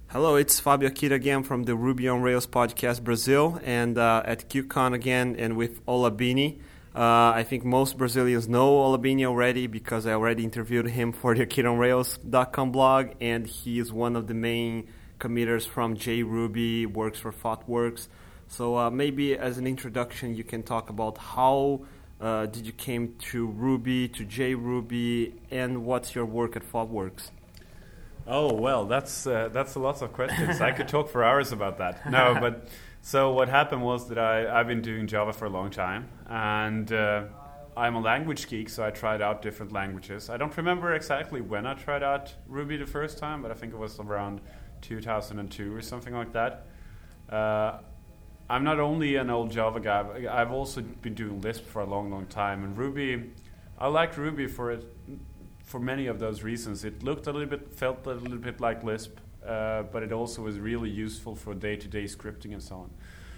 Hello, it's Fabio Akita again from the Ruby on Rails podcast Brazil, and at KubeCon again, and with Ola Bini. I think most Brazilians know Ola Bini already because I already interviewed him for the AkitaOnRails.com blog, and he is one of the main committers from JRuby, works for ThoughtWorks. So maybe as an introduction, you can talk about how did you came to Ruby, to JRuby, and what's your work at ThoughtWorks? Oh, well, that's lots of questions. I could talk for hours about that. No, but so what happened was that I've been doing Java for a long time, and I'm a language geek, so I tried out different languages. I don't remember exactly when I tried out Ruby the first time, but I think it was around 2002 or something like that. I'm not only an old Java guy, but I've also been doing Lisp for a long, long time, and Ruby, I liked Ruby for many of those reasons. It felt a little bit like Lisp, but it also was really useful for day-to-day scripting and so on.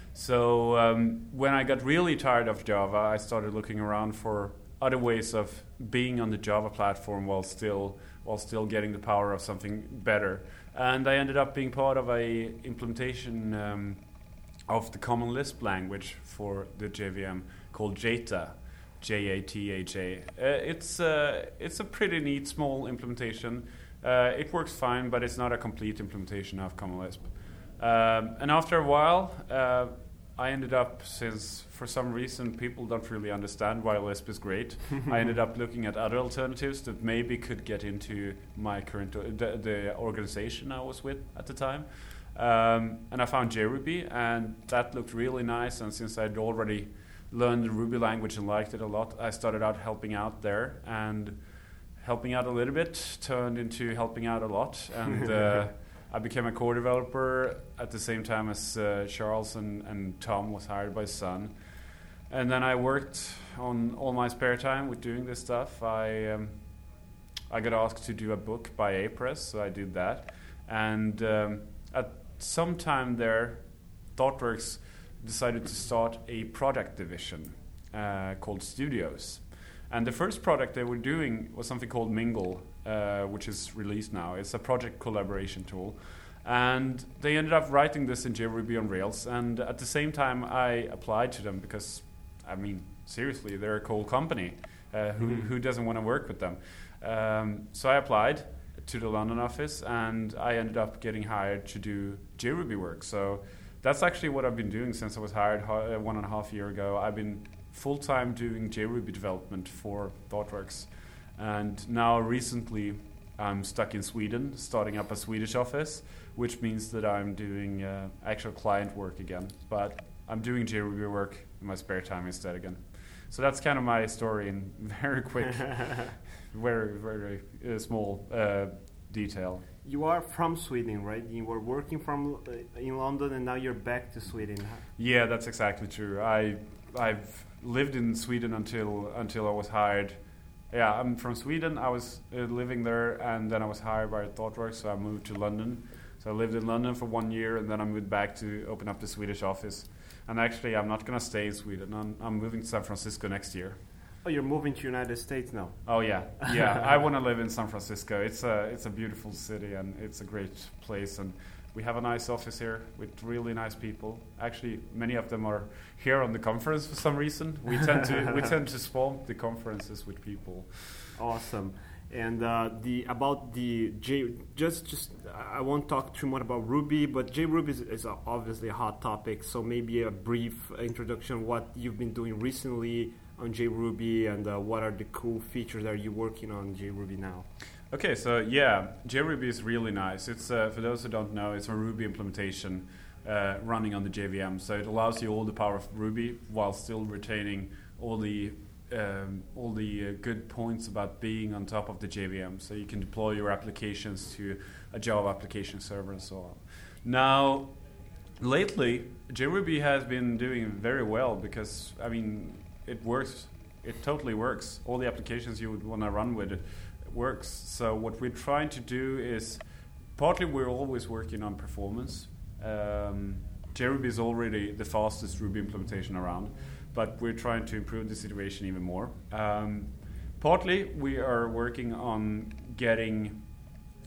So when I got really tired of Java, I started looking around for other ways of being on the Java platform while still getting the power of something better. And I ended up being part of a implementation of the common Lisp language for the JVM called JATA. JATHA. It's a pretty neat small implementation. It works fine, but it's not a complete implementation of Common Lisp. And after a while, I ended up, since for some reason people don't really understand why Lisp is great, I ended up looking at other alternatives that maybe could get into my current the organization I was with at the time. And I found JRuby, and that looked really nice. And since I'd already learned the Ruby language and liked it a lot, I started out helping out there, and helping out a little bit turned into helping out a lot, and I became a core developer at the same time as Charles and Tom was hired by Sun. And then I worked on all my spare time with doing this stuff. I got asked to do a book by Apress, so I did that. And at some time there, ThoughtWorks decided to start a product division called Studios. And the first product they were doing was something called Mingle, which is released now. It's a project collaboration tool. And they ended up writing this in JRuby on Rails. And at the same time, I applied to them because, I mean, seriously, they're a cool company. Who doesn't want to work with them? So I applied to the London office, and I ended up getting hired to do JRuby work. So that's actually what I've been doing since I was hired 1.5 years ago. I've been full-time doing JRuby development for ThoughtWorks. And now recently I'm stuck in Sweden, starting up a Swedish office, which means that I'm doing actual client work again. But I'm doing JRuby work in my spare time instead again. So that's kind of my story in very quick, very, very small detail. You are from Sweden, right? You were working in London, and now you're back to Sweden. Yeah, that's exactly true. I've lived in Sweden until I was hired. Yeah, I'm from Sweden. I was living there, and then I was hired by ThoughtWorks, so I moved to London. So I lived in London for 1 year, and then I moved back to open up the Swedish office. And actually, I'm not going to stay in Sweden. I'm moving to San Francisco next year. Oh, you're moving to United States now? Oh yeah. I want to live in San Francisco. It's a beautiful city, and it's a great place, and we have a nice office here with really nice people. Actually, many of them are here on the conference for some reason. We tend to swamp the conferences with people. Awesome. And I won't talk too much about Ruby, but JRuby is obviously a hot topic. So maybe a brief introduction what you've been doing recently on JRuby, and what are the cool features that you're working on JRuby now? Okay, so yeah, JRuby is really nice. It's for those who don't know, it's a Ruby implementation running on the JVM. So it allows you all the power of Ruby while still retaining all the good points about being on top of the JVM. So you can deploy your applications to a Java application server and so on. Now, lately, JRuby has been doing very well because, I mean, it works. It totally works. All the applications you would want to run with it works. So what we're trying to do is, partly we're always working on performance. JRuby is already the fastest Ruby implementation around, but we're trying to improve the situation even more. Partly we are working on getting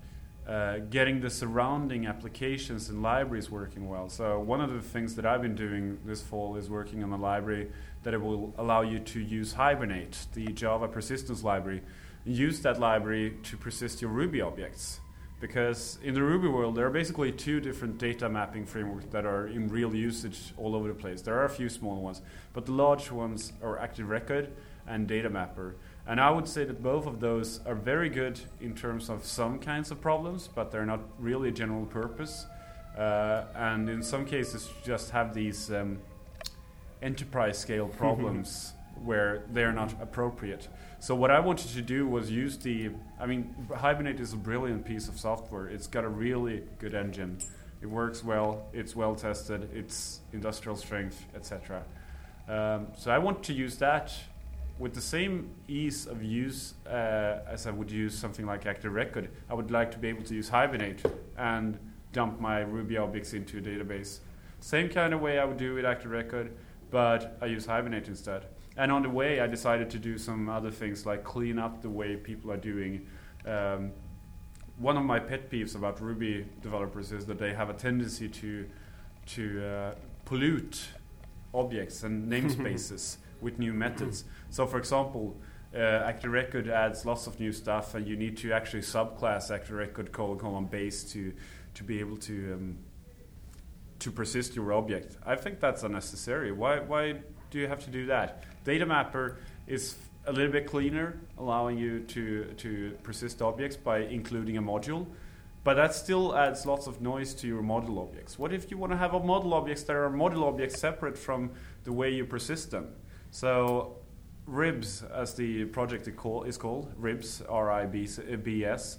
getting the surrounding applications and libraries working well. So one of the things that I've been doing this fall is working on a library that it will allow you to use Hibernate, the Java persistence library, and use that library to persist your Ruby objects. Because in the Ruby world, there are basically two different data mapping frameworks that are in real usage all over the place. There are a few small ones, but the large ones are Active Record and Data Mapper. And I would say that both of those are very good in terms of some kinds of problems, but they're not really general purpose. And in some cases, just have these enterprise scale problems where they're not appropriate. So what I wanted to do was use Hibernate is a brilliant piece of software. It's got a really good engine. It works well, it's well tested, it's industrial strength, etc. So I want to use that with the same ease of use as I would use something like Active Record. I would like to be able to use Hibernate and dump my Ruby objects into a database. Same kind of way I would do with Active Record, but I use Hibernate instead. And on the way, I decided to do some other things like clean up the way people are doing. One of my pet peeves about Ruby developers is that they have a tendency to pollute objects and namespaces with new methods. So, for example, Active Record adds lots of new stuff, and you need to actually subclass Active Record : base to be able to persist your object. I think that's unnecessary. Why do you have to do that? Data Mapper is a little bit cleaner, allowing you to persist objects by including a module, but that still adds lots of noise to your model objects. What if you want to have a model objects that are model objects separate from the way you persist them? So RIBS, as the project is called, RIBS, R-I-B-S,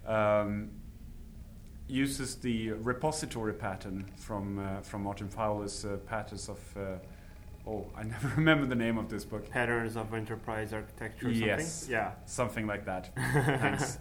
uses the repository pattern from Martin Fowler's patterns of I never remember the name of this book. Patterns of Enterprise Architecture or yes, something? Yeah. Something like that. Thanks.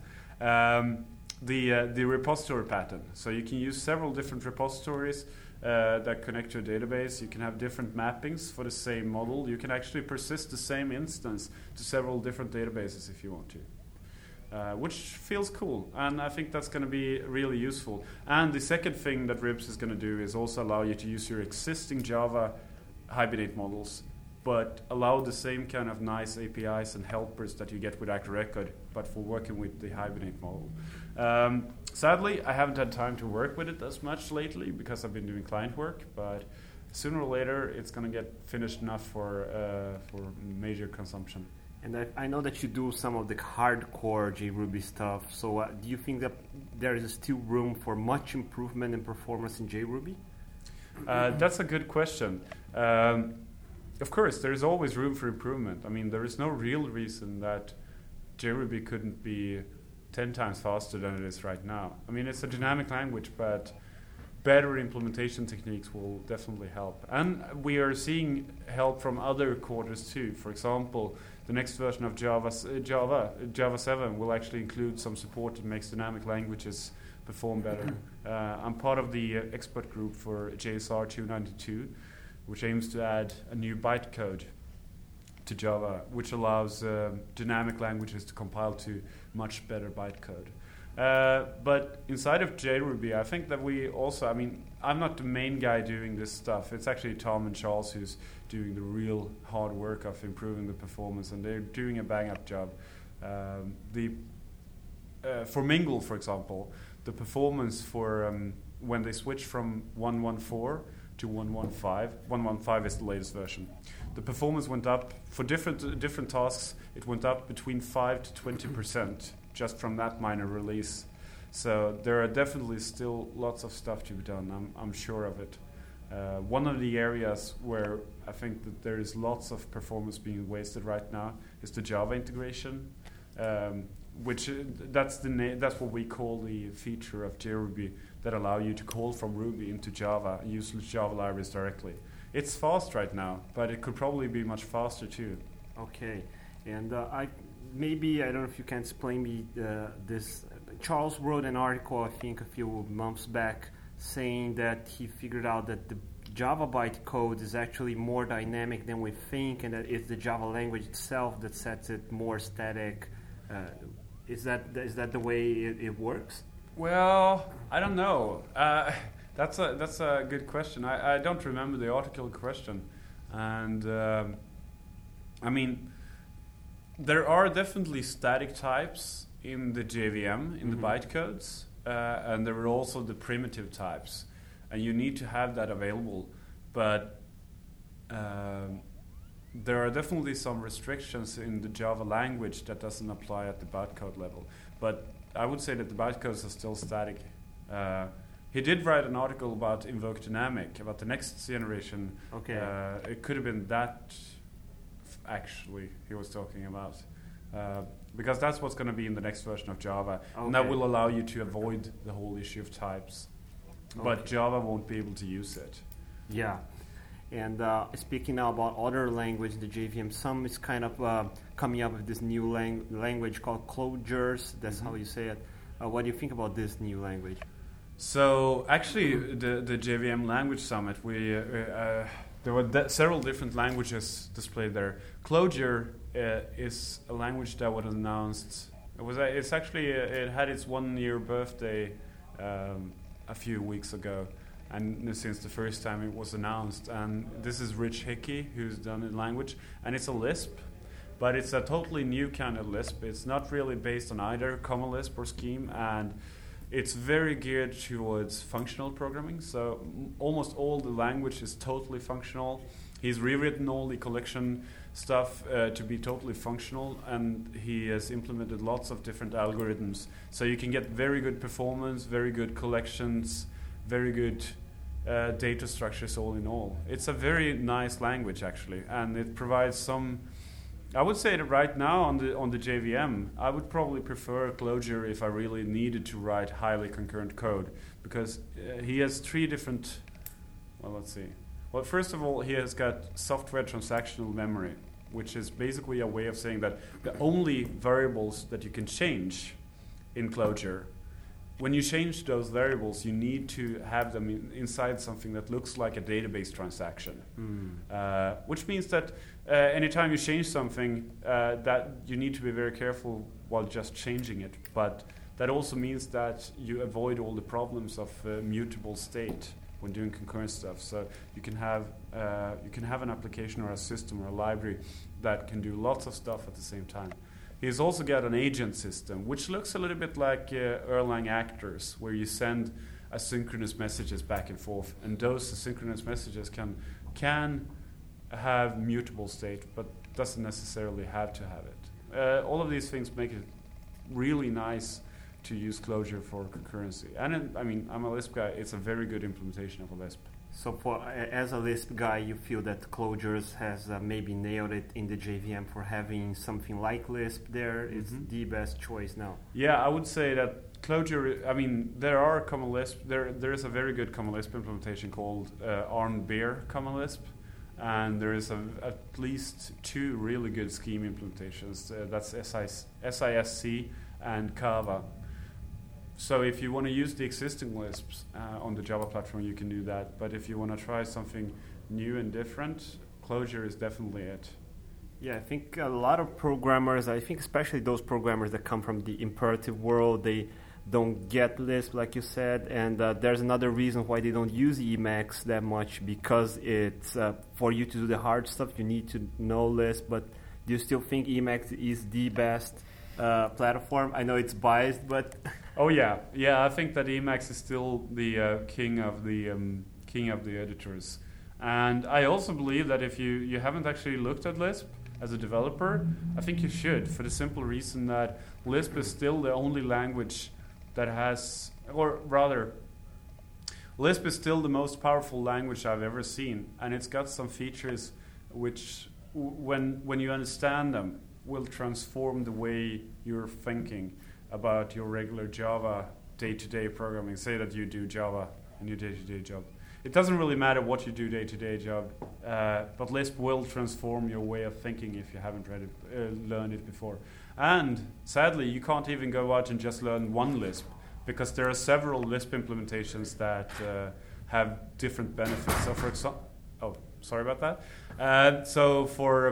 The repository pattern. So you can use several different repositories that connect to a database. You can have different mappings for the same model. You can actually persist the same instance to several different databases if you want to. Which feels cool, and I think that's going to be really useful. And the second thing that RIBS is going to do is also allow you to use your existing Java Hibernate models, but allow the same kind of nice APIs and helpers that you get with Active Record, but for working with the Hibernate model. Sadly, I haven't had time to work with it as much lately because I've been doing client work, but sooner or later it's going to get finished enough for major consumption. And I know that you do some of the hardcore JRuby stuff, so do you think that there is still room for much improvement in performance in JRuby? That's a good question. Of course, there is always room for improvement. I mean, there is no real reason that JRuby couldn't be 10 times faster than it is right now. I mean, it's a dynamic language, but better implementation techniques will definitely help. And we are seeing help from other quarters too. For example, the next version of Java 7 will actually include some support that makes dynamic languages perform better. I'm part of the expert group for JSR 292, which aims to add a new bytecode to Java, which allows dynamic languages to compile to much better bytecode. But inside of JRuby, I think that we also, I'm not the main guy doing this stuff. It's actually Tom and Charles who's doing the real hard work of improving the performance, and they're doing a bang-up job. For Mingle, for example, the performance for when they switch from 1.14 to 1.15, 1.15 is the latest version. The performance went up for different tasks. It went up between 5 to 20% just from that minor release. So there are definitely still lots of stuff to be done. I'm sure of it. One of the areas where I think that there is lots of performance being wasted right now is the Java integration, which that's what we call the feature of JRuby that allow you to call from Ruby into Java and use Java libraries directly. It's fast right now, but it could probably be much faster too. Okay, and I don't know if you can explain me this. Charles wrote an article, I think, a few months back, saying that he figured out that the Java bytecode is actually more dynamic than we think, and that it's the Java language itself that sets it more static. Is that the way it works? Well, I don't know. That's a good question. I don't remember the article question, and I mean, there are definitely static types in the JVM in the bytecodes, and there are also the primitive types, and you need to have that available. But there are definitely some restrictions in the Java language that doesn't apply at the bytecode level. But I would say that the bytecodes are still static. He did write an article about Invoke Dynamic, about the next generation. Okay. It could have been that, actually, he was talking about. Because that's what's going to be in the next version of Java. Okay. And that will allow you to avoid the whole issue of types. Okay. But Java won't be able to use it. Yeah. And speaking now about other language, the JVM, some is kind of coming up with this new language called Clojures. That's how you say it. What do you think about this new language? So actually, the JVM Language Summit, there were several different languages displayed there. Clojure is a language that was announced. It had its 1-year birthday a few weeks ago. And since the first time it was announced, and this is Rich Hickey who's done the language, and it's a Lisp, but it's a totally new kind of Lisp. It's not really based on either Common Lisp or Scheme, and it's very geared towards functional programming. So almost all the language is totally functional. He's rewritten all the collection stuff to be totally functional, and he has implemented lots of different algorithms. So you can get very good performance, very good collections, very good data structures all in all. It's a very nice language actually, and it provides some. I would say that right now on the JVM, I would probably prefer Clojure if I really needed to write highly concurrent code, because he has 3 different. Well, let's see. Well, first of all, he has got software transactional memory, which is basically a way of saying that the only variables that you can change in Clojure. When you change those variables, you need to have them inside something that looks like a database transaction, which means that anytime you change something, that you need to be very careful while just changing it. But that also means that you avoid all the problems of mutable state when doing concurrent stuff. So you can have an application or a system or a library that can do lots of stuff at the same time. He's also got an agent system, which looks a little bit like Erlang actors, where you send asynchronous messages back and forth, and those asynchronous messages can have mutable state, but doesn't necessarily have to have it. All of these things make it really nice to use Clojure for concurrency. And I'm a Lisp guy. It's a very good implementation of a Lisp. So as a Lisp guy, you feel that Clojures has maybe nailed it in the JVM for having something like Lisp there. It's the best choice now. Yeah, I would say that Clojure, there are Common Lisp. There is a very good Common Lisp implementation called Arne Beer Common Lisp. And there is at least 2 really good Scheme implementations. That's SISC and Kava. So if you want to use the existing Lisps on the Java platform, you can do that. But if you want to try something new and different, Clojure is definitely it. Yeah, I think a lot of programmers, especially those programmers that come from the imperative world, they don't get Lisp, like you said. And there's another reason why they don't use Emacs that much, because it's for you to do the hard stuff, you need to know Lisp. But do you still think Emacs is the best platform? I know it's biased, but... Oh yeah. I think that Emacs is still the king of the editors, and I also believe that if you haven't actually looked at Lisp as a developer, I think you should, for the simple reason that Lisp is still the only language that has, or rather, Lisp is still the most powerful language I've ever seen, and it's got some features which, when you understand them, will transform the way you're thinking about your regular Java day-to-day programming. Say that you do Java in your day-to-day job. It doesn't really matter what you do day-to-day job, but Lisp will transform your way of thinking if you haven't learned it before. And sadly, you can't even go out and just learn one Lisp, because there are several Lisp implementations that have different benefits. So for example, sorry about that. So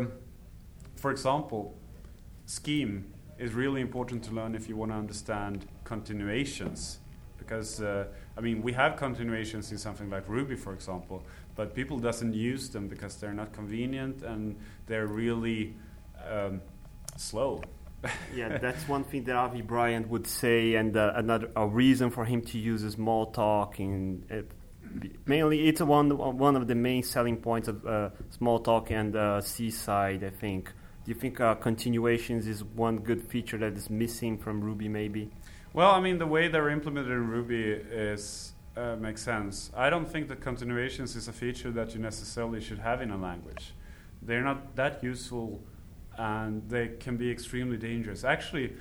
for example, Scheme is really important to learn if you want to understand continuations because we have continuations in something like Ruby, for example, but people doesn't use them because they're not convenient and they're really slow. Yeah, that's one thing that Avi Bryant would say, and a reason for him to use Smalltalk. Mainly, it's one of the main selling points of Smalltalk and Seaside, I think. Do you think continuations is one good feature that is missing from Ruby, maybe? Well, the way they're implemented in Ruby makes sense. I don't think that continuations is a feature that you necessarily should have in a language. They're not that useful, and they can be extremely dangerous. Actually,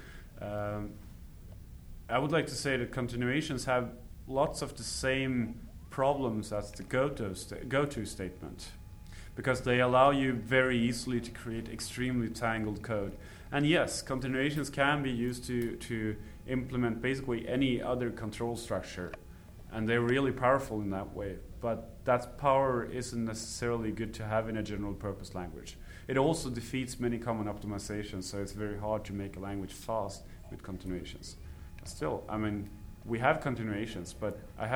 I would like to say that continuations have lots of the same problems as the go-to statement, because they allow you very easily to create extremely tangled code. And yes, continuations can be used to implement basically any other control structure, and they're really powerful in that way. But that power isn't necessarily good to have in a general purpose language. It also defeats many common optimizations, so it's very hard to make a language fast with continuations. Still, we have continuations, but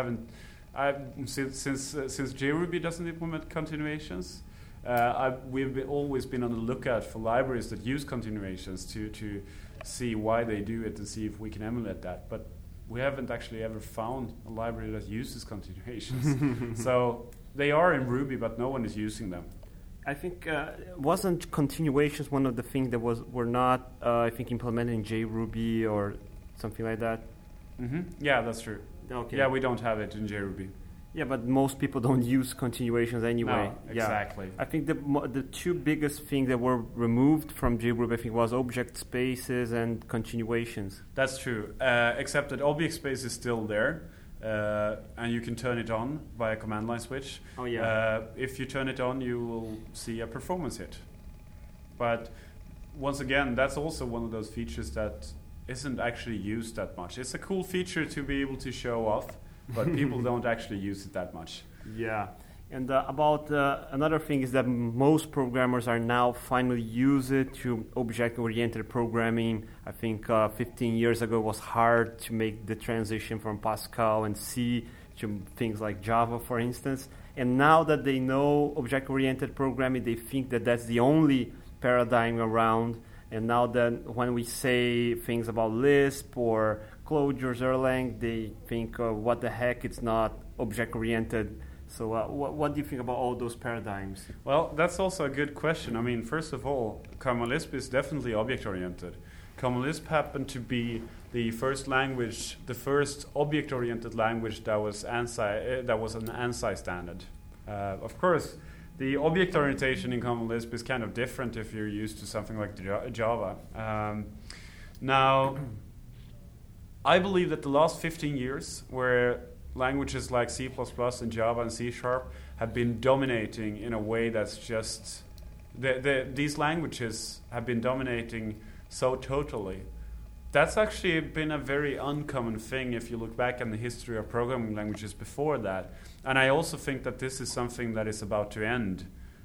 since JRuby doesn't implement continuations, we've always been on the lookout for libraries that use continuations to see why they do it and see if we can emulate that. But we haven't actually ever found a library that uses continuations. So they are in Ruby, but no one is using them. I think wasn't continuations one of the things that were not implemented in JRuby or something like that? Mm-hmm. Yeah, that's true. Okay. Yeah, we don't have it in JRuby. Yeah, but most people don't use continuations anyway. No, exactly. Yeah. I think the two biggest things that were removed from JRuby, I think, was object spaces and continuations. That's true, except that object space is still there, and you can turn it on by a command line switch. Oh, yeah. If you turn it on, you will see a performance hit. But once again, that's also one of those features that isn't actually used that much. It's a cool feature to be able to show off, but people don't actually use it that much. Yeah. And about another thing is that most programmers are now finally use it to object-oriented programming. I think 15 years ago it was hard to make the transition from Pascal and C to things like Java, for instance. And now that they know object-oriented programming, they think that that's the only paradigm around. And now that when we say things about Lisp or Clojure, Erlang, they think, what the heck, it's not object-oriented. So what do you think about all those paradigms? Well, that's also a good question. First of all, Common Lisp is definitely object-oriented. Common Lisp happened to be the first language, the first object-oriented language that was an ANSI standard. Of course, the object orientation in Common Lisp is kind of different if you're used to something like Java. Now, I believe that the last 15 years, where languages like C++ and Java and C# have been dominating in a way that's just... these languages have been dominating so totally. That's actually been a very uncommon thing if you look back in the history of programming languages before that. And I also think that this is something that is about to end.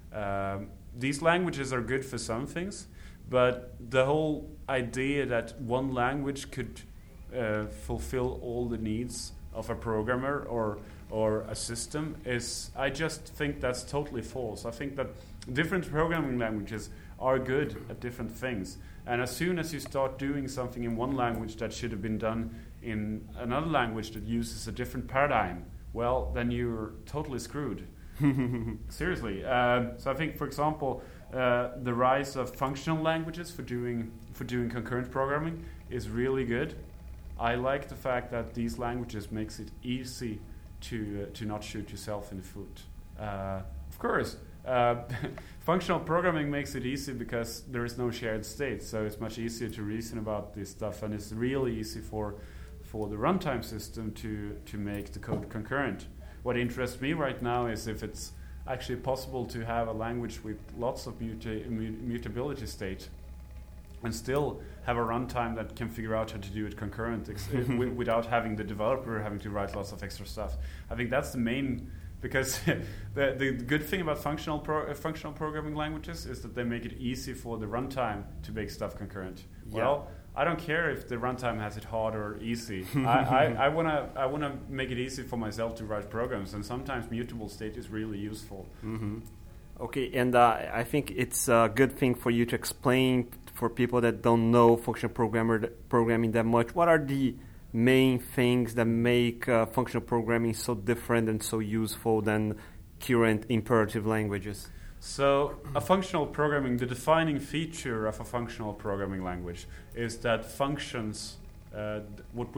These languages are good for some things, but the whole idea that one language could fulfill all the needs of a programmer or a system I just think that's totally false. I think that different programming languages are good at different things. And as soon as you start doing something in one language that should have been done in another language that uses a different paradigm, well, then you're totally screwed. Seriously. So I think, for example, the rise of functional languages for doing concurrent programming is really good. I like the fact that these languages makes it easy to not shoot yourself in the foot. Of course, functional programming makes it easy because there is no shared state, so it's much easier to reason about this stuff, and it's really easy for the runtime system to make the code concurrent. What interests me right now is if it's actually possible to have a language with lots of mutability state and still have a runtime that can figure out how to do it concurrent without having the developer having to write lots of extra stuff. I think that's the main, because the good thing about functional programming languages is that they make it easy for the runtime to make stuff concurrent. Yeah. Well, I don't care if the runtime has it hard or easy. I wanna make it easy for myself to write programs, and sometimes mutable state is really useful. Mm-hmm. Okay, and I think it's a good thing for you to explain for people that don't know functional programming that much. What are the main things that make functional programming so different and so useful than current imperative languages? So a functional programming, the defining feature of a functional programming language is that functions, what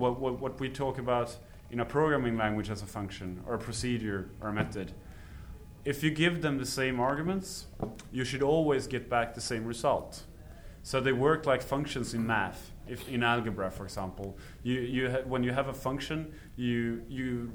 we talk about in a programming language as a function or a procedure or a method, if you give them the same arguments, you should always get back the same result. So they work like functions in math. If in algebra, for example, when you have a function, you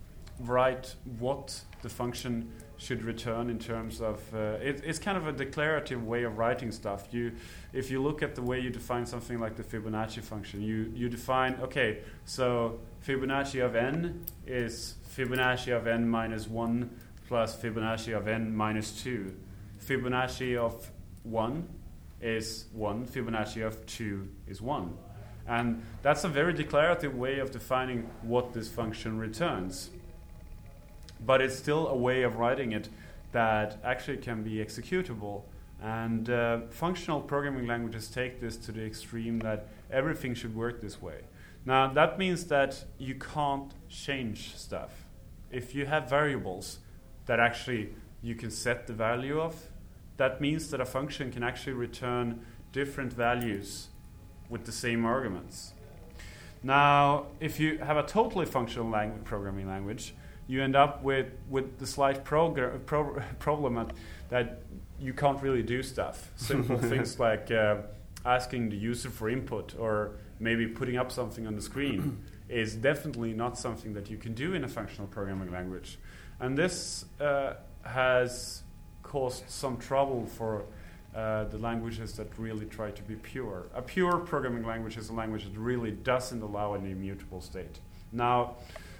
write what the function should return in terms of it's kind of a declarative way of writing stuff. If you look at the way you define something like the Fibonacci function, you define, okay, so Fibonacci of n is Fibonacci of n minus 1 plus Fibonacci of n minus 2. Fibonacci of 1 is 1, Fibonacci of 2 is 1. And that's a very declarative way of defining what this function returns. But it's still a way of writing it that actually can be executable. And functional programming languages take this to the extreme that everything should work this way. Now, that means that you can't change stuff. If you have variables that actually you can set the value of, that means that a function can actually return different values with the same arguments. Now, if you have a totally functional programming language, you end up with the slight problem that you can't really do stuff. Simple things like asking the user for input or maybe putting up something on the screen is definitely not something that you can do in a functional programming language. And this has caused some trouble for the languages that really try to be pure. A pure programming language is a language that really doesn't allow any immutable state. Now,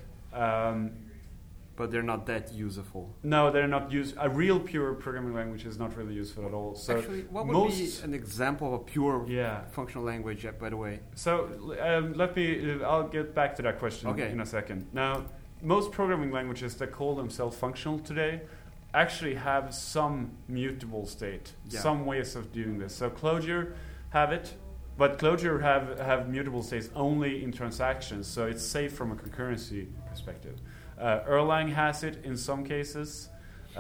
but they're not that useful. No, they're not a real pure programming language is not really useful at all. So actually, what would be an example of a pure yeah. functional language, by the way? So I'll get back to that question in a second. Now, most programming languages that call themselves functional today actually have some mutable state, some ways of doing this. So Clojure have it, but Clojure have mutable states only in transactions, so it's safe from a concurrency perspective. Erlang has it in some cases,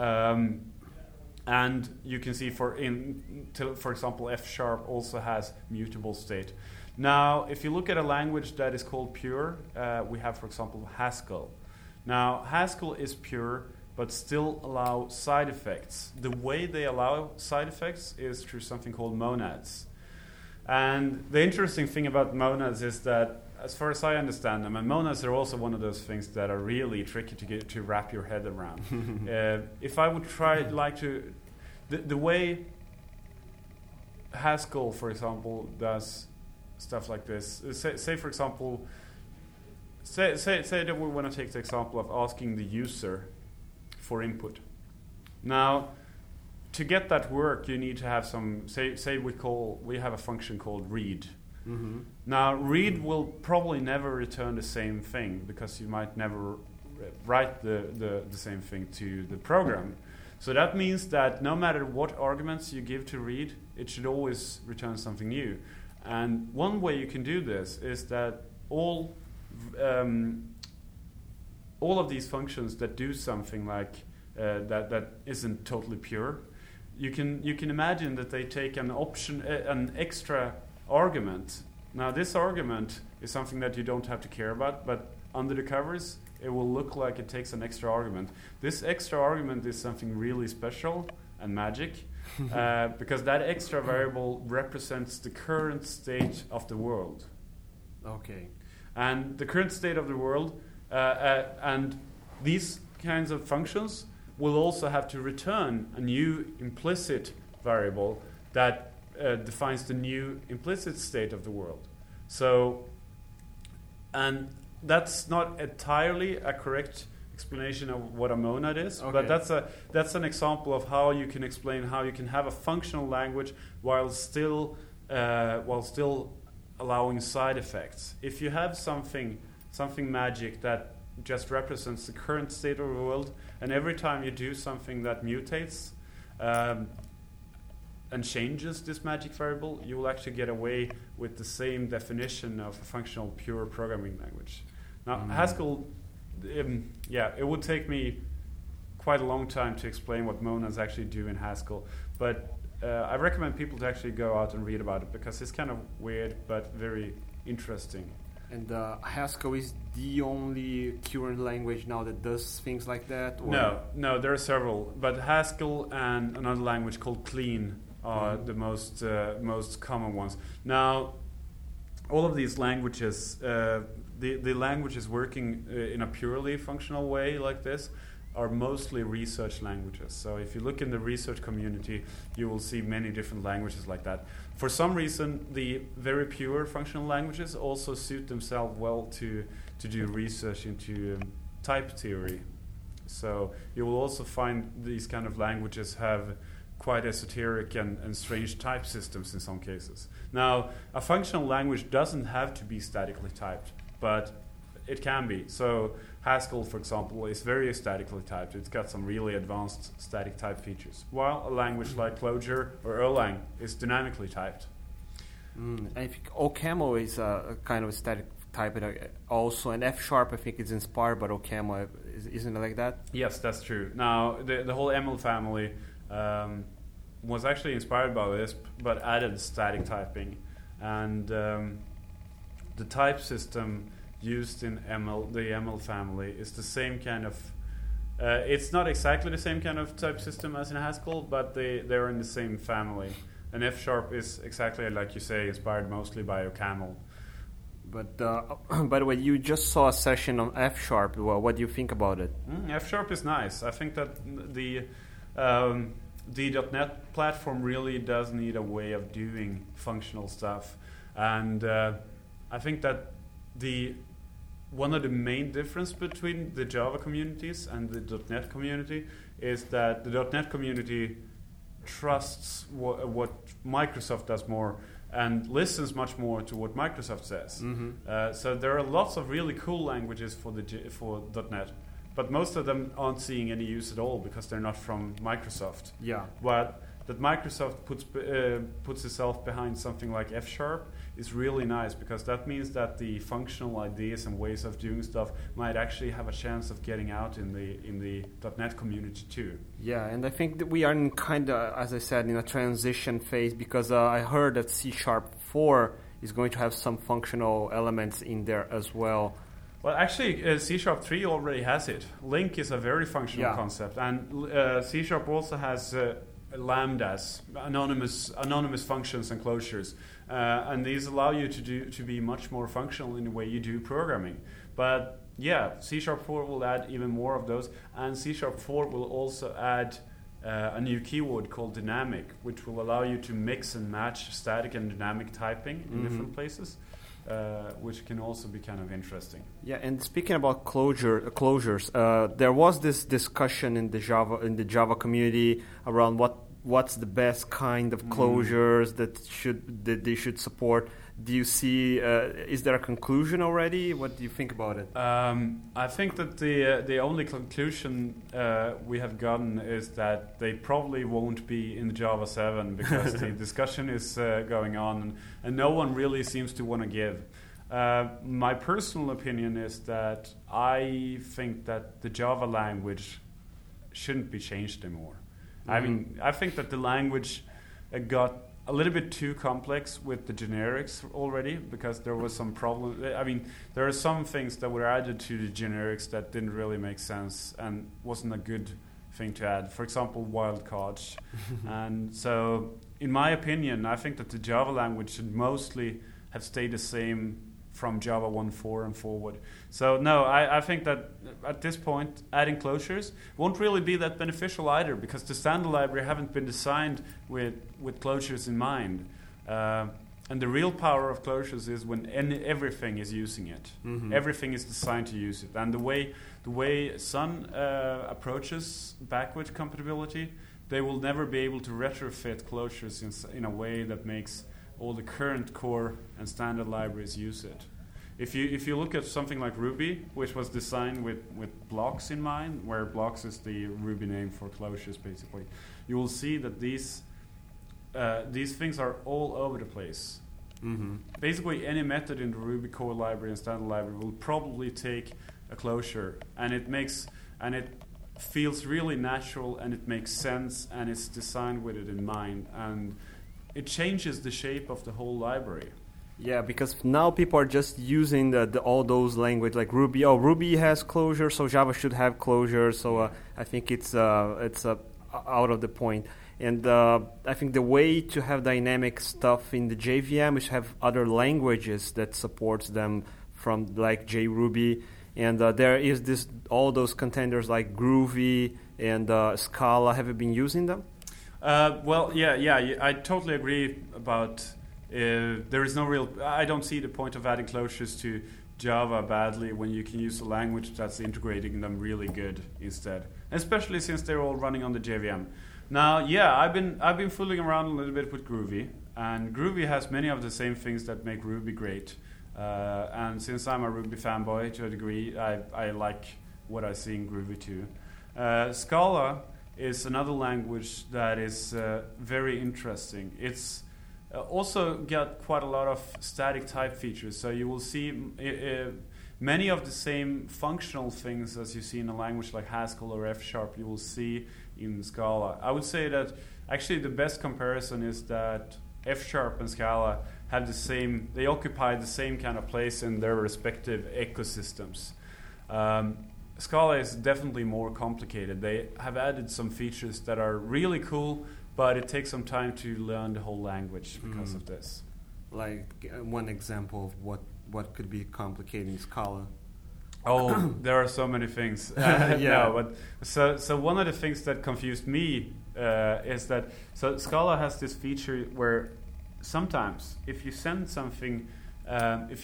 and you can see for example F# also has mutable state. Now, if you look at a language that is called pure, we have, for example, Haskell. Now, Haskell is pure, but still allow side effects. The way they allow side effects is through something called monads. And the interesting thing about monads is that, as far as I understand them, and monads are also one of those things that are really tricky to wrap your head around. If I would the way Haskell, for example, does stuff like this, say for example, say that we want to take the example of asking the user for input. Now, to get that work, you need to have some. Say we have a function called read. Mm-hmm. Now, read will probably never return the same thing because you might never write the same thing to the program. So that means that no matter what arguments you give to read, it should always return something new. And one way you can do this is that all of these functions that do something like that isn't totally pure, you can imagine that they take an extra argument. Now, this argument is something that you don't have to care about, but under the covers, it will look like it takes an extra argument. This extra argument is something really special and magic, because that extra variable represents the current state of the world. Okay. And the current state of the world, and these kinds of functions will also have to return a new implicit variable that defines the new implicit state of the world. So, and that's not entirely a correct explanation of what a monad is, but that's an example of how you can explain how you can have a functional language while still allowing side effects. If you have something magic that just represents the current state of the world, and every time you do something that mutates and changes this magic variable, you will actually get away with the same definition of a functional pure programming language. Now, Haskell, it would take me quite a long time to explain what monads actually do in Haskell, but I recommend people to actually go out and read about it because it's kind of weird but very interesting. And Haskell is the only current language now that does things like that? Or? No, there are several. But Haskell and another language called Clean are the most common ones. Now, all of these languages, the languages working in a purely functional way like this are mostly research languages. So if you look in the research community, you will see many different languages like that. For some reason, the very pure functional languages also suit themselves well to do research into type theory. So you will also find these kind of languages have quite esoteric and strange type systems in some cases. Now, a functional language doesn't have to be statically typed, but it can be. So Haskell, for example, is very statically typed. It's got some really advanced static type features, while a language like Clojure or Erlang is dynamically typed. I think OCaml is a kind of static type also, and F# I think is inspired by OCaml. Isn't it like that? Yes, that's true. Now, the whole ML family was actually inspired by Lisp, but added static typing. And the type system used in the ML family is the same kind of it's not exactly the same kind of type system as in Haskell, but they're in the same family. And F# is exactly like you say, inspired mostly by OCaml. But by the way, you just saw a session on F#. Well, what do you think about it? F# is nice. I think that the .NET platform really does need a way of doing functional stuff, and I think that one of the main difference between the Java communities and the .NET community is that the .NET community trusts what Microsoft does more and listens much more to what Microsoft says. So there are lots of really cool languages for .NET, but most of them aren't seeing any use at all because they're not from Microsoft. Yeah. But that Microsoft puts itself behind something like F# is really nice, because that means that the functional ideas and ways of doing stuff might actually have a chance of getting out in the .NET community too. Yeah, and I think that we are in kind of, as I said, in a transition phase, because I heard that C#4 is going to have some functional elements in there as well. Well, actually, C#3 already has it. LINQ is a very functional concept, and C# also has lambdas, anonymous functions and closures, and these allow you to be much more functional in the way you do programming. But yeah, C#4 will add even more of those, and C#4 will also add a new keyword called dynamic, which will allow you to mix and match static and dynamic typing in different places. Which can also be kind of interesting. Yeah, and speaking about closures, there was this discussion in the Java community around what's the best kind of closures that they should support. Do you see? Is there a conclusion already? What do you think about it? I think that the only conclusion we have gotten is that they probably won't be in Java 7 because the discussion is going on, and no one really seems to want to give. My personal opinion is that I think that the Java language shouldn't be changed anymore. I mean, I think that the language got a little bit too complex with the generics already, because there was some problem. I mean, there are some things that were added to the generics that didn't really make sense and wasn't a good thing to add. For example, wildcards. And so, in my opinion, I think that the Java language should mostly have stayed the same from Java 1.4 and forward. So no, I think that at this point, adding closures won't really be that beneficial either, because the standard library haven't been designed with closures in mind. And the real power of closures is when everything is using it. Everything is designed to use it. And the way Sun approaches backward compatibility, they will never be able to retrofit closures in a way that makes all the current core and standard libraries use it. If you look at something like Ruby, which was designed with blocks in mind, where blocks is the Ruby name for closures, basically, you will see that these things are all over the place. Mm-hmm. Basically, any method in the Ruby core library and standard library will probably take a closure, and it feels really natural, and it makes sense, and it's designed with it in mind, and it changes the shape of the whole library. Yeah, because now people are just using all those language like Ruby. Oh, Ruby has closure, so Java should have closure. So I think it's out of the point. And I think the way to have dynamic stuff in the JVM is to have other languages that supports them, from like JRuby. And there is all those contenders like Groovy and Scala. Have you been using them? Well, yeah, I totally agree about. There is no real. I don't see the point of adding closures to Java badly when you can use a language that's integrating them really good instead. Especially since they're all running on the JVM. Now, yeah, I've been fooling around a little bit with Groovy, and Groovy has many of the same things that make Ruby great. And since I'm a Ruby fanboy to a degree, I like what I see in Groovy too. Scala is another language that is very interesting. It's also got quite a lot of static type features, so you will see many of the same functional things as you see in a language like Haskell or F#, you will see in Scala. I would say that actually the best comparison is that F# and Scala have they occupy the same kind of place in their respective ecosystems. Scala is definitely more complicated. They have added some features that are really cool, but it takes some time to learn the whole language because of this. Like one example of what could be complicated in Scala. Oh, there are so many things. Yeah. No, but so one of the things that confused me is that Scala has this feature where sometimes if you send something, if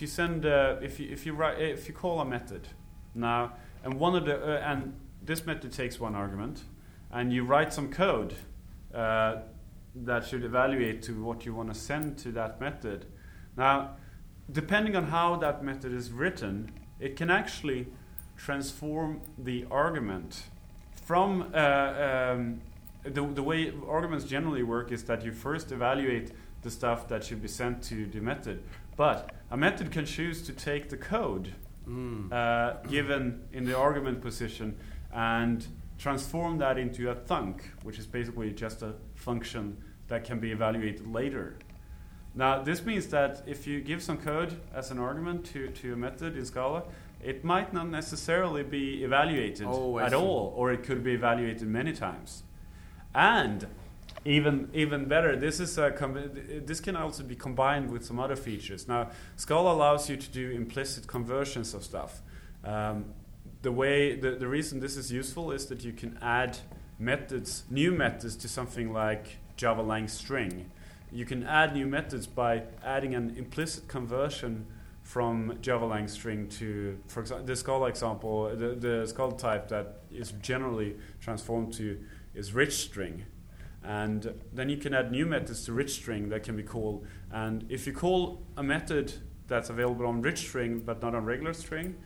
you call a method now, and this method takes one argument, and you write some code that should evaluate to what you want to send to that method. Now, depending on how that method is written, it can actually transform the argument from the way arguments generally work is that you first evaluate the stuff that should be sent to the method. But a method can choose to take the code given in the argument position and transform that into a thunk, which is basically just a function that can be evaluated later. Now, this means that if you give some code as an argument to a method in Scala, it might not necessarily be evaluated at all, or it could be evaluated many times. And even better, this can also be combined with some other features. Now, Scala allows you to do implicit conversions of stuff. The reason this is useful is that you can add new methods to something like Java lang string. You can add new methods by adding an implicit conversion from Java lang string to, for example, the Scala example, the Scala type that is generally transformed to is rich string. And then you can add new methods to rich string that can be called. And if you call a method that's available on rich string but not on regular string,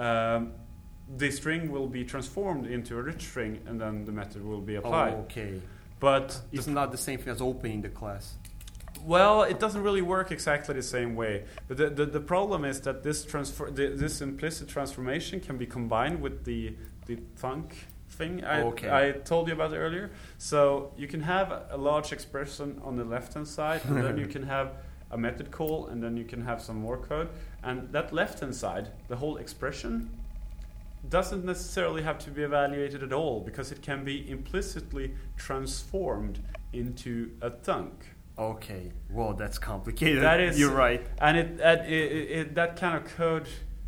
the string will be transformed into a rich string, and then the method will be applied. Oh, okay. But it's not the same thing as opening the class. Well, it doesn't really work exactly the same way. But the problem is that this implicit transformation can be combined with the thunk thing I told you about earlier. So you can have a large expression on the left-hand side, and then you can have a method call, and then you can have some more code. And that left-hand side, the whole expression, doesn't necessarily have to be evaluated at all, because it can be implicitly transformed into a thunk. Okay, well, that's complicated. That is, you're right. And that kind of code,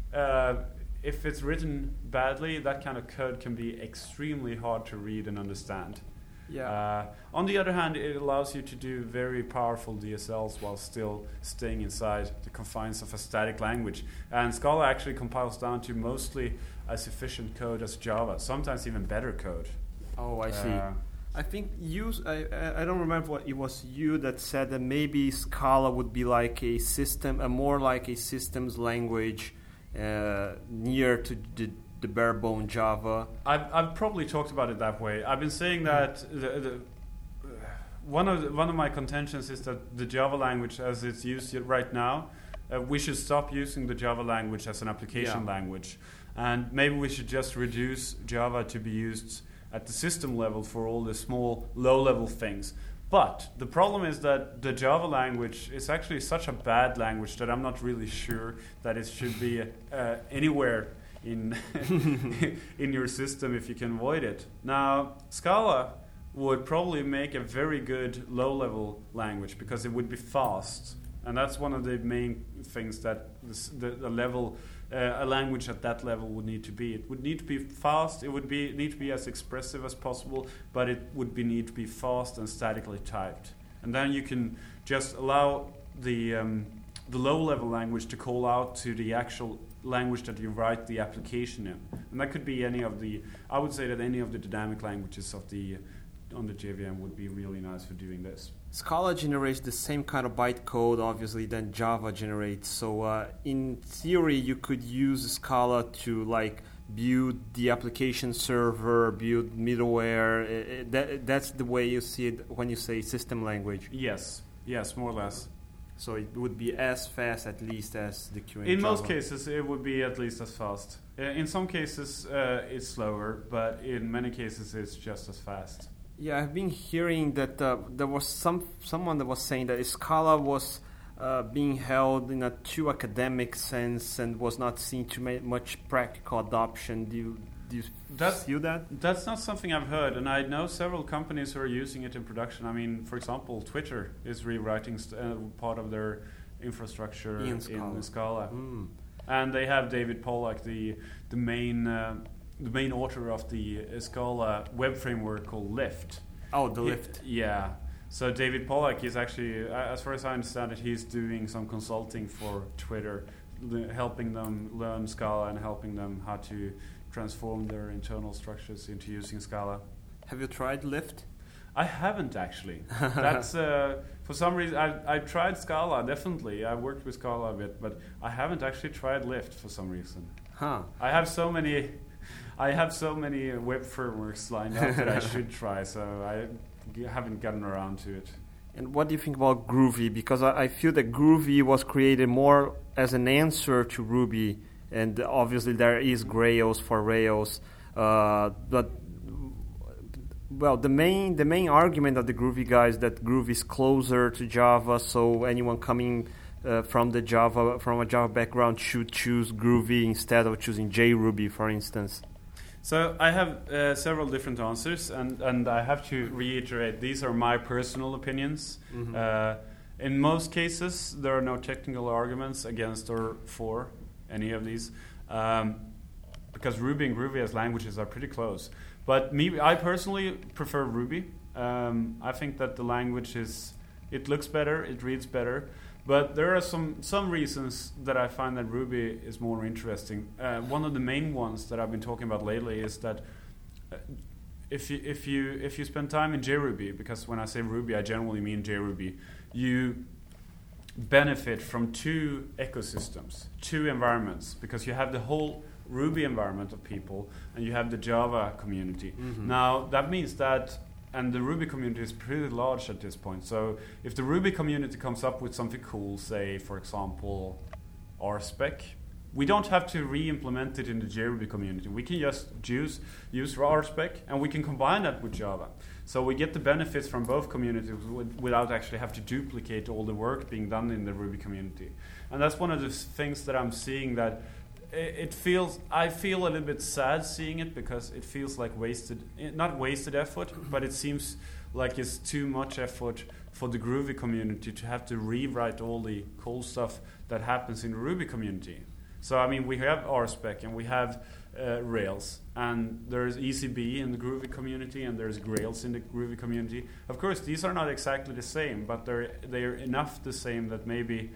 if it's written badly, that kind of code can be extremely hard to read and understand. Yeah. On the other hand, it allows you to do very powerful DSLs while still staying inside the confines of a static language. And Scala actually compiles down to mostly as efficient code as Java, sometimes even better code. Oh, I see. I think I don't remember what it was you that said that maybe Scala would be like a system, more like a systems language, near to the bare bone Java. I've probably talked about it that way. I've been saying that one of my contentions is that the Java language, as it's used right now, we should stop using the Java language as an application language, and maybe we should just reduce Java to be used at the system level for all the small, low-level things. But the problem is that the Java language is actually such a bad language that I'm not really sure that it should be anywhere in in your system if you can avoid it. Now, Scala would probably make a very good low-level language because it would be fast, and that's one of the main things that the level a language at that level would need to be. It would need to be fast. It would need to be as expressive as possible, but it would need to be fast and statically typed. And then you can just allow the low-level language to call out to the actual language that you write the application in, and that could be any of the. I would say that any of the dynamic languages on the JVM would be really nice for doing this. Scala generates the same kind of bytecode, obviously, than Java generates. So, in theory, you could use Scala to build the application server, build middleware. That's the way you see it when you say system language. Yes, more or less. So it would be as fast, at least, as the QA. In most cases, it would be at least as fast. In some cases, it's slower, but in many cases, it's just as fast. Yeah, I've been hearing that there was someone that was saying that Scala was being held in a too academic sense and was not seen to make much practical adoption. Do you feel that? That's not something I've heard, and I know several companies who are using it in production. I mean, for example, Twitter is rewriting part of their infrastructure in Scala. And they have David Pollack, the main author of the Scala web framework called Lift. Oh, the Lift. Yeah. So David Pollack is actually, as far as I understand it, he's doing some consulting for Twitter, helping them learn Scala and helping them how to transform their internal structures into using Scala. Have you tried Lift? I haven't actually. That's for some reason I tried Scala, definitely. I worked with Scala a bit, but I haven't actually tried Lift for some reason. Huh. I have so many web frameworks lined up that I should try, so I haven't gotten around to it. And what do you think about Groovy? Because I feel that Groovy was created more as an answer to Ruby, and obviously there is Grails for Rails, but well, the main argument of the Groovy guys that Groovy is closer to Java, so anyone coming from a Java background should choose Groovy instead of choosing JRuby, for instance. So I have several different answers, and I have to reiterate, these are my personal opinions. Mm-hmm. In most cases, there are no technical arguments against or for any of these, because Ruby and Groovy as languages are pretty close. But I personally prefer Ruby. I think that the language it looks better, it reads better. But there are some reasons that I find that Ruby is more interesting. One of the main ones that I've been talking about lately is that if you spend time in JRuby, because when I say Ruby, I generally mean JRuby, you benefit from two ecosystems, two environments, because you have the whole Ruby environment of people and you have the Java community. Mm-hmm. Now that means that. And the Ruby community is pretty large at this point. So if the Ruby community comes up with something cool, say, for example, RSpec, we don't have to re-implement it in the JRuby community. We can just use RSpec, and we can combine that with Java. So we get the benefits from both communities without actually have to duplicate all the work being done in the Ruby community. And that's one of the things that I'm seeing that I feel a little bit sad seeing it, because it feels like not wasted effort, but it seems like it's too much effort for the Groovy community to have to rewrite all the cool stuff that happens in the Ruby community. So I mean, we have RSpec and we have Rails, and there's ECB in the Groovy community, and there's Grails in the Groovy community. Of course, these are not exactly the same, but they're enough the same that maybe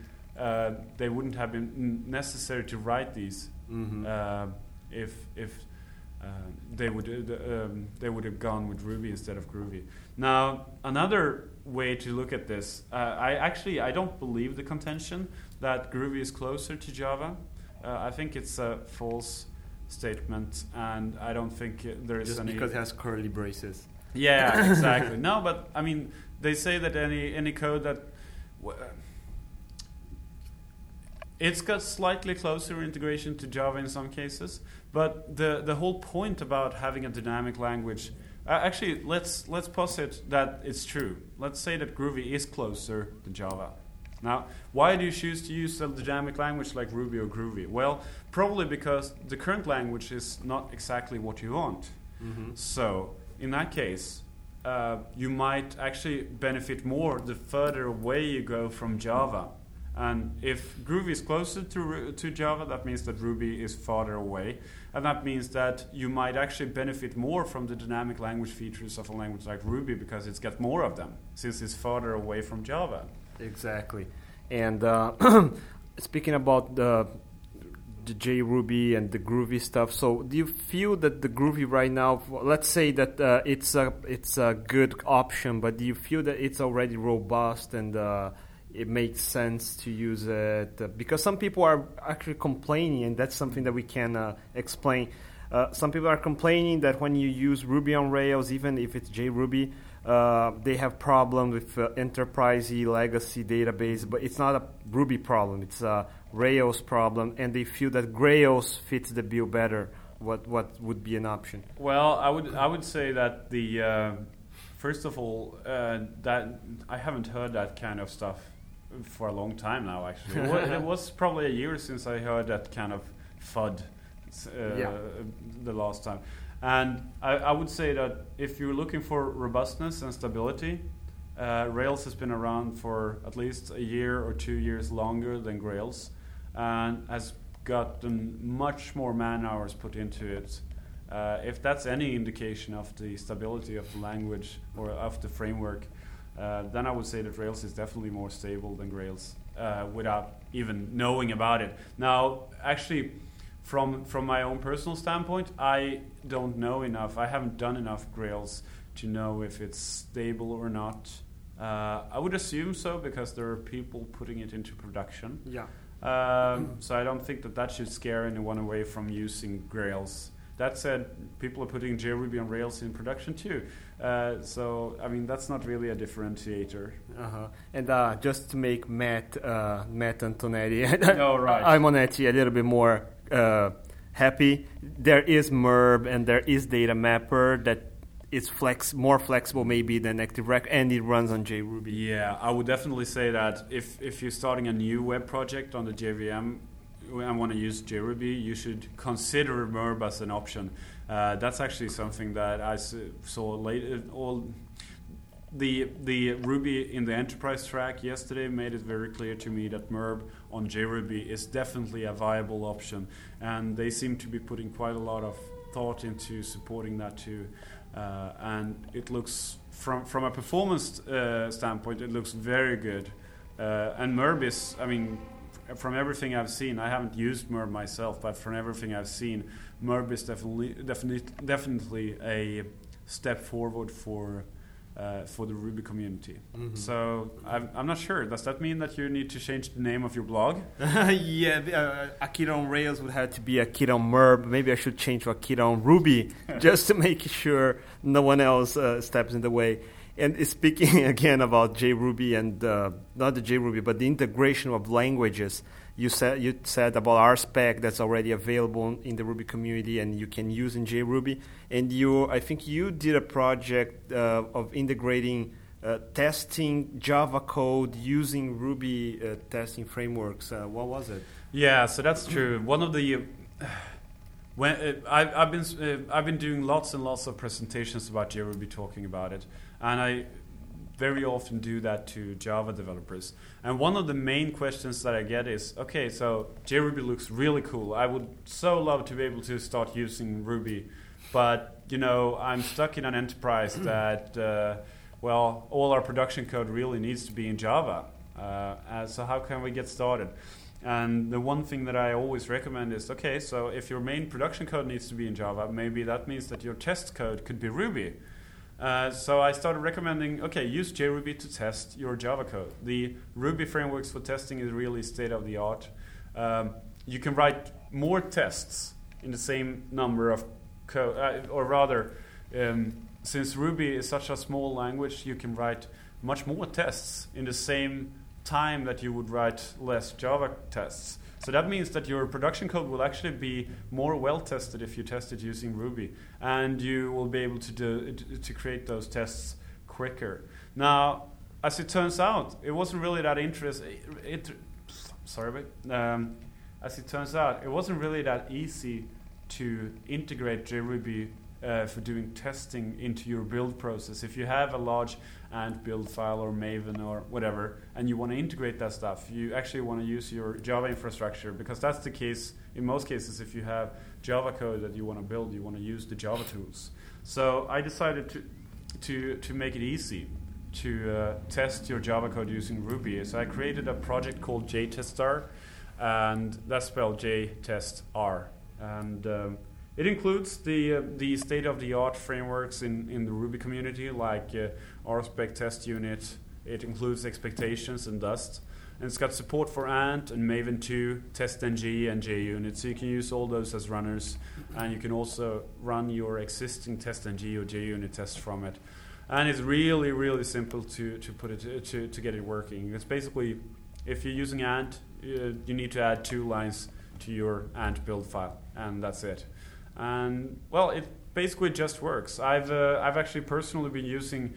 they wouldn't have been necessary to write these. Mm-hmm. they would have gone with Ruby instead of Groovy. Now, another way to look at this, I don't believe the contention that Groovy is closer to Java. I think it's a false statement, and I don't think there is just any... because it has curly braces. Yeah, exactly. No, but I mean, they say that any code that... it's got slightly closer integration to Java in some cases, but the whole point about having a dynamic language... actually, let's posit that it's true. Let's say that Groovy is closer to Java. Now, why do you choose to use a dynamic language like Ruby or Groovy? Well, probably because the current language is not exactly what you want. Mm-hmm. So, in that case, you might actually benefit more the further away you go from Java. And if Groovy is closer to Java, that means that Ruby is farther away. And that means that you might actually benefit more from the dynamic language features of a language like Ruby because it's got more of them, since it's farther away from Java. Exactly. And speaking about the JRuby and the Groovy stuff, so do you feel that the Groovy right now, let's say that it's a good option, but do you feel that it's already robust and it makes sense to use it? Because some people are actually complaining, and that's something that we can explain. Some people are complaining that when you use Ruby on Rails, even if it's JRuby, they have problems with enterprise-y legacy database, but it's not a Ruby problem, it's a Rails problem, and they feel that Grails fits the bill better. What would be an option? Well, I would say that the first of all, that I haven't heard that kind of stuff for a long time now. Actually, it was probably a year since I heard that kind of FUD the last time. And I would say that if you're looking for robustness and stability, Rails has been around for at least a year or 2 years longer than Grails, and has gotten much more man hours put into it. If that's any indication of the stability of the language or of the framework, then I would say that Rails is definitely more stable than Grails, without even knowing about it. Now, actually, from my own personal standpoint, I don't know enough. I haven't done enough Grails to know if it's stable or not. I would assume so because there are people putting it into production. Yeah. So I don't think that should scare anyone away from using Grails. That said, people are putting JRuby on Rails in production too. So, I mean, that's not really a differentiator. Uh-huh. And just to make Matt Antonetti, right. Aimonetti a little bit more happy, there is MERB and there is Data Mapper that is more flexible maybe than ActiveRecord, and it runs on JRuby. Yeah, I would definitely say that if you're starting a new web project on the JVM and want to use JRuby, you should consider MERB as an option. That's actually something that I saw later. The Ruby in the enterprise track yesterday made it very clear to me that MERB on JRuby is definitely a viable option, and they seem to be putting quite a lot of thought into supporting that too. And it looks, from a performance standpoint, it looks very good. And MERB is, I mean, from everything I've seen, I haven't used MERB myself, but from everything I've seen, MERB is definitely a step forward for the Ruby community. Mm-hmm. So I'm not sure. Does that mean that you need to change the name of your blog? Yeah, Akira on Rails would have to be Akira on MERB. Maybe I should change to Akira on Ruby just to make sure no one else steps in the way. And speaking again about JRuby and not the JRuby, but the integration of languages, you said about RSpec that's already available in the Ruby community and you can use in JRuby. And I think you did a project of integrating testing Java code using Ruby testing frameworks. What was it? Yeah, so that's true. One of the I've been doing lots and lots of presentations about JRuby, talking about it, and I very often do that to Java developers. And one of the main questions that I get is, okay, so JRuby looks really cool. I would so love to be able to start using Ruby, but I'm stuck in an enterprise that all our production code really needs to be in Java. So how can we get started? And the one thing that I always recommend is, okay, so if your main production code needs to be in Java, maybe that means that your test code could be Ruby. So I started recommending, okay, use JRuby to test your Java code. The Ruby frameworks for testing is really state of the art. You can write more tests in the same number of code, or rather, since Ruby is such a small language, you can write much more tests in the same time that you would write less Java tests. So that means that your production code will actually be more well tested if you test it using Ruby, and you will be able to create those tests quicker. Now, as it turns out, it wasn't really that as it turns out, it wasn't really that easy to integrate JRuby for doing testing into your build process. If you have a large Ant build file or Maven or whatever, and you want to integrate that stuff, you actually want to use your Java infrastructure, because that's the case in most cases. If you have Java code that you want to build, you want to use the Java tools. So I decided to make it easy to test your Java code using Ruby. So I created a project called JTestR, and that's spelled JTestR. And it includes the state-of-the-art frameworks in the Ruby community, like RSpec Test Unit. It includes expectations and Dust. And it's got support for Ant and Maven 2, TestNG, and JUnit. So you can use all those as runners. And you can also run your existing TestNG or JUnit tests from it. And it's really, really simple to put it to get it working. It's basically, if you're using Ant, you need to add 2 lines to your Ant build file, and that's it. And well, it basically just works. I've actually personally been using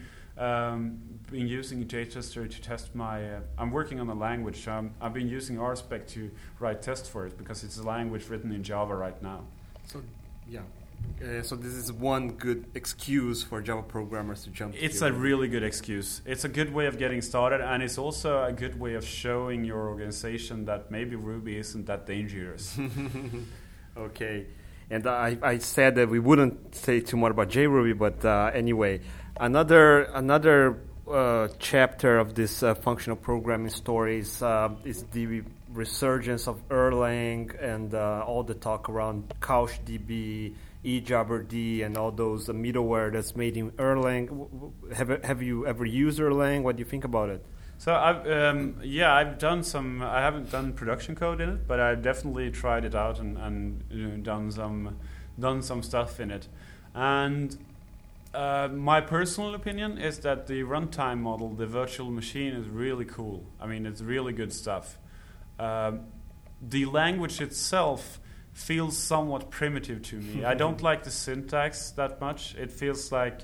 JTestR to test my. I'm working on a language. I've been using RSpec to write tests for it, because it's a language written in Java right now. So yeah. So this is one good excuse for Java programmers to jump. It's a really good excuse. It's a good way of getting started, and it's also a good way of showing your organization that maybe Ruby isn't that dangerous. Okay. And I said that we wouldn't say too much about JRuby, but anyway, another chapter of this functional programming story is the resurgence of Erlang and all the talk around CouchDB, eJabberD, and all those middleware that's made in Erlang. Have you ever used Erlang? What do you think about it? So I've done some. I haven't done production code in it, but I've definitely tried it out and done some stuff in it. And my personal opinion is that the runtime model, the virtual machine, is really cool. I mean, it's really good stuff. The language itself feels somewhat primitive to me. I don't like the syntax that much. It feels like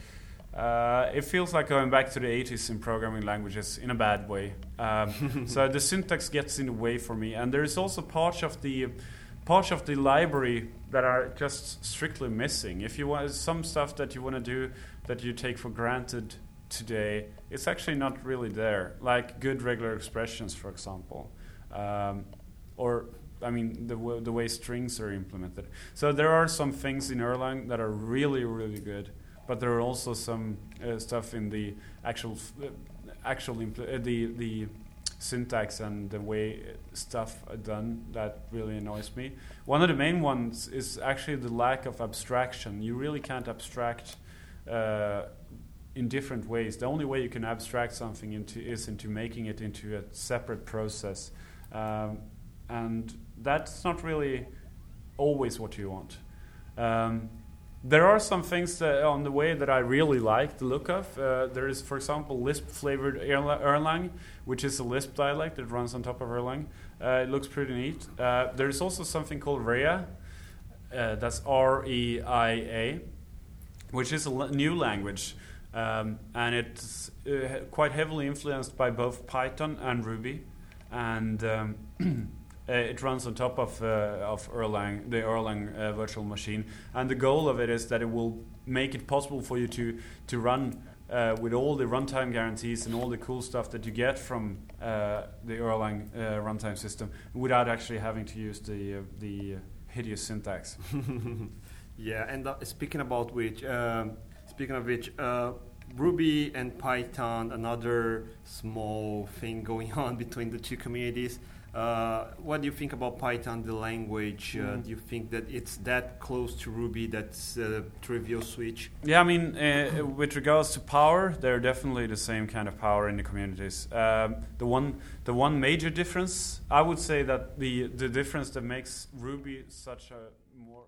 going back to the 80s in programming languages in a bad way. So the syntax gets in the way for me, and there is also parts of the library that are just strictly missing. If you want some stuff that you want to do that you take for granted today, it's actually not really there. Like good regular expressions, for example, or I mean the way strings are implemented. So there are some things in Erlang that are really, really good. But there are also some stuff in the the syntax and the way stuff are done that really annoys me. One of the main ones is actually the lack of abstraction. You really can't abstract in different ways. The only way you can abstract something into making it into a separate process, and that's not really always what you want. There are some things on the way that I really like the look of. There is, for example, Lisp-flavored Erlang, which is a Lisp dialect that runs on top of Erlang. It looks pretty neat. There is also something called Reia, that's R-E-I-A, which is a new language. And it's quite heavily influenced by both Python and Ruby. And it runs on top of Erlang, the Erlang virtual machine, and the goal of it is that it will make it possible for you to run with all the runtime guarantees and all the cool stuff that you get from the Erlang runtime system without actually having to use the hideous syntax. Yeah, and speaking of which, Ruby and Python, another small thing going on between the two communities. What do you think about Python, the language? Do you think that it's that close to Ruby that's a trivial switch? Yeah, I mean, with regards to power, they're definitely the same kind of power in the communities. The one major difference, I would say that the difference that makes Ruby such a more